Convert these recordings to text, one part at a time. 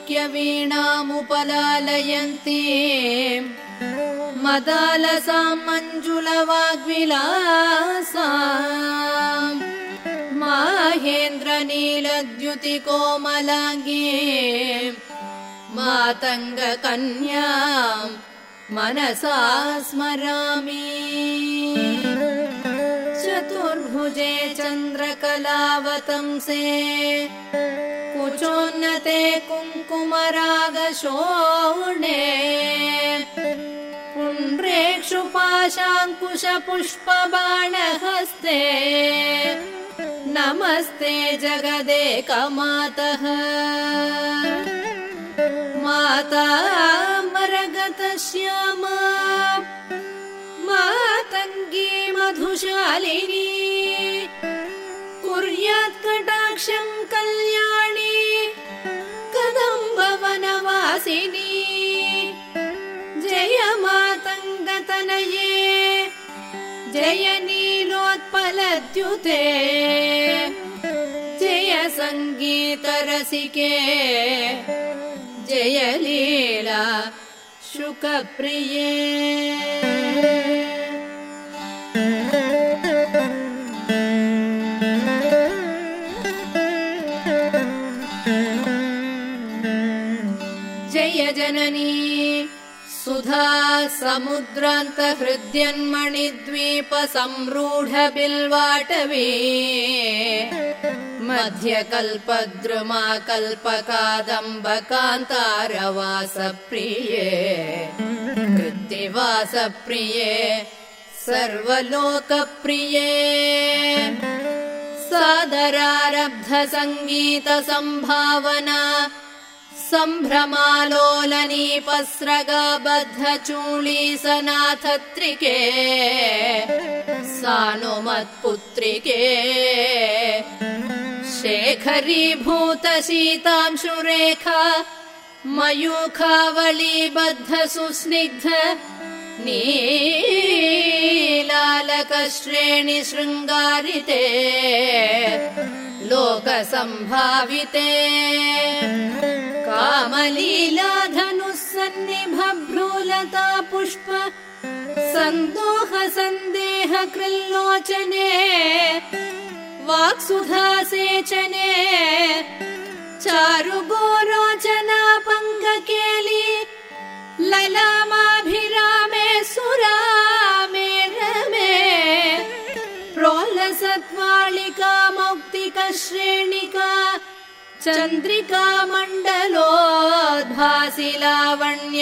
वीणामुपलालयन्तीं मदालसां मञ्जुलवाग्विलासां माहेन्द्रनीलद्युतिकोमलाङ्गीं मातङ्गकन्यां मनसा स्मरामि। चतुर्भुजे चन्द्रकलावतंसे कुचोन्नते कुङ्कुमरागशोणे पुण्ड्रेक्षुपाशाङ्कुशपुष्पबाणहस्ते नमस्ते जगदेकमातः। माता मरगतश्यामा मातङ्गी मधुशालिनी कुर्यात् कटाक्षं कल्याणी कदम्बवनवासिनी। जय मातङ्गतनये जय नीलोत्पलद्युते जय सङ्गीतरसिके जय लीला शुकप्रिये। जय जननी सुधा समुद्रान्तहृद्यन्मणिद्वीप संरूढ बिल्वाटवी मध्यकल्पद्रुमा कल्पकादम्बकान्तारवासप्रिये कृत्तिवासप्रिये सर्वलोकप्रिये। सादरारब्ध संगीत संभावना सम्भ्रमालोलनीपस्रगाबद्ध चूलीसनाथत्रिके सानुमत्पुत्रिके शेखरीभूत शीतांशुरेखा मयूखावलीबद्ध सुस्निग्ध नीलालकश्रेणि शृङ्गारिते लोकसम्भाविते कामलीलाधनुस्सन्निभभ्रूलता पुष्प सन्दोह सन्देह कृल्लोचने वाक्सुधासेचने चारुगोरोचना पङ्ककेली ललामाभिरामे सुरामे रमे प्रोल्लसत्वालिका मौक्तिकश्रेणिका चन्द्रिका मण्डलोद्भासि लावण्य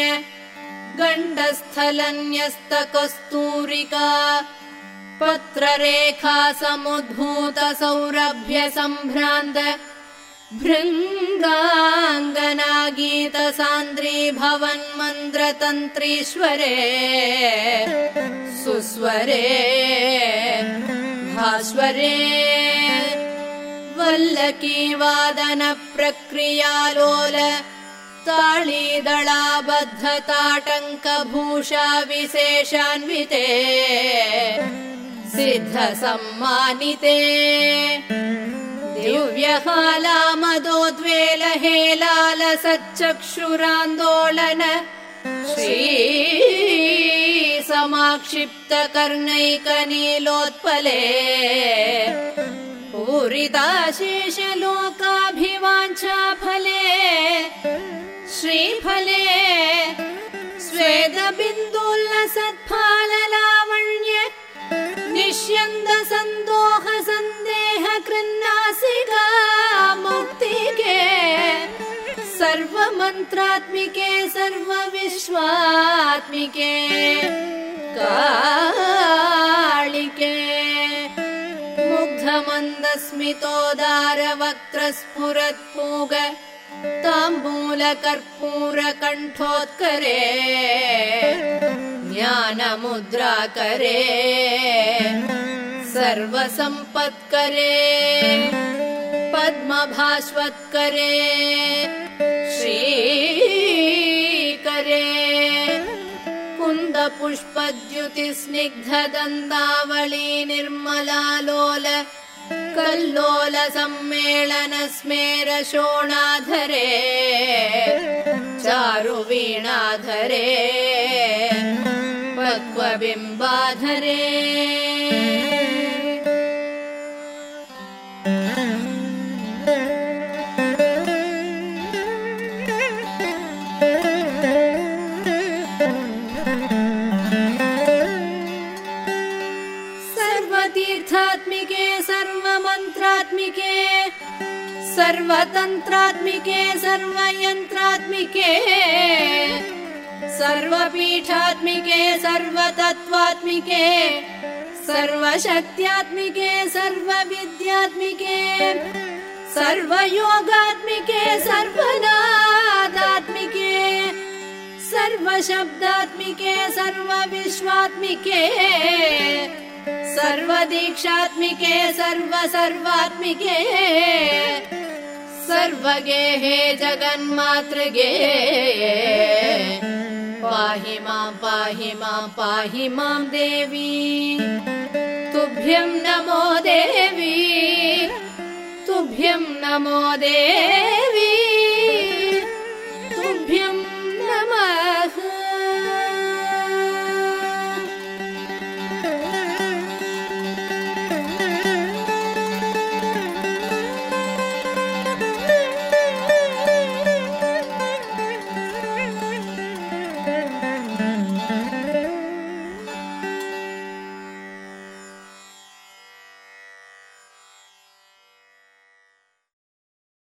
गण्डस्थलन्यस्तकस्तूरिका पत्ररेखा समुद्भूत सौरभ्य सम्भ्रान्त भृङ्गाङ्गना गीतसान्द्री भवन्मन्द्रतन्त्रीश्वरे सुस्वरे भास्वरे वल्लकी वादन प्रक्रियालोल ताळीदळाबद्ध ताटङ्कभूषा विशेषान्विते सिद्ध सम्मानिते दिव्यहालामदोद्वेल हेलाल सच्चक्षुरान्दोलन श्री समाक्षिप्त कर्णैकनीलोत्पले पूरिताशेषलोकाभिवाञ्छा फले श्रीफले स्वेदबिन्दुल्लसत्फाललावण्य निष्यन्द सन्दोह सन्देह कृन्नासिका मुक्तिके सर्वमन्त्रात्मिके सर्वविश्वात्मिके कालिके मुग्धमन्दस्मितोदारवक्त्रस्फुरत्पूग ताम्बूलकर्पूरकण्ठोत्करे ज्ञानमुद्राकरे सर्वसम्पत्करे पद्मभास्वत्करे श्रीकरे कुन्दपुष्पद्युतिस्निग्धदन्तावली निर्मलालोल कल्लोल सम्मेलन स्मेर शोणाधरे चारुवीणाधरे पक्वबिम्बाधरे सर्वतीर्थात्मिके सर्वमन्त्रात्मिके सर्वतन्त्रात्मिके सर्वयन्त्रात्मिके सर्वपीठात्मिके सर्वतत्त्वात्मिके सर्वशक्त्यात्मिके सर्वविद्यात्मिके सर्वयोगात्मिके सर्वनादात्मिके सर्वशब्दात्मिके सर्वविश्वात्मिके सर्वदीक्षात्मिके सर्वसर्वात्मिके सर्वगेहे जगन्मातृगे पाहि मां देवी तुभ्यं नमो देवी तुभ्यं नमो देवी।